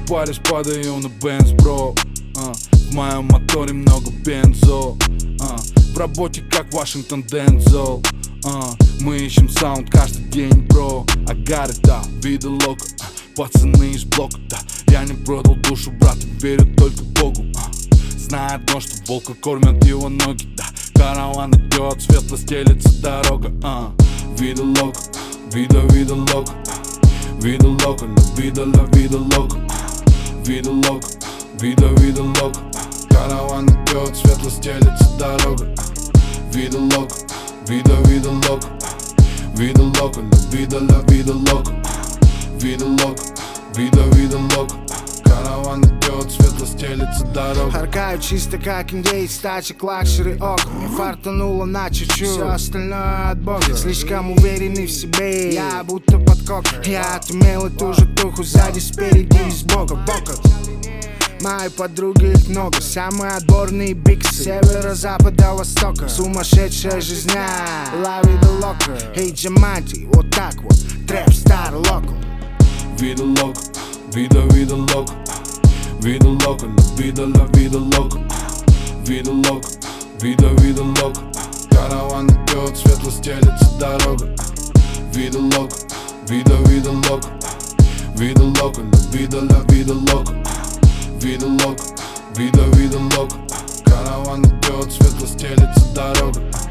паришь, падаю на бенз, бро. В моем моторе много бензо. В работе как Вашингтон Дензел. Мы ищем саунд каждый день, бро. Агары, да, виды лока. Пацаны из блока, да. Я не продал душу, брат, и верю только Богу. Знаю одно, что волка кормят его ноги, да. Караван идет, светло стелится дорога. Виды лока, вида лока. Вида лока, ла вида лока. Вида лока, вида лока. Караван идет, светло стелится дорога. Вида лока, вида лока. Вида лока, ла вида лока. Вида лока, вида лока. Караван идет, светло стелится дорога. Харкаю чисто как индейец, тачек лакшери окон. Мне фартануло на чуть-чуть, все остальное от Бога. Слишком уверенный в себе, я будто под коком. Я отумел и ту же туху сзади, спереди и сбоку. Мои подруги, их много, самые отборные биксы. Северо-запада, востока, сумасшедшая жизнь, ла вида лока. Эй, Джаманти, вот так вот, трэп стар локо. Вида лока, вида лока. Вида лока, ла вида лока. Вида лока, вида лока. Караван идет, светло стелится дорога. Вида лока, вида лока. Вида лока, ла вида лока. Вида лока, вида лока. Караван идет, светло стелится дорога.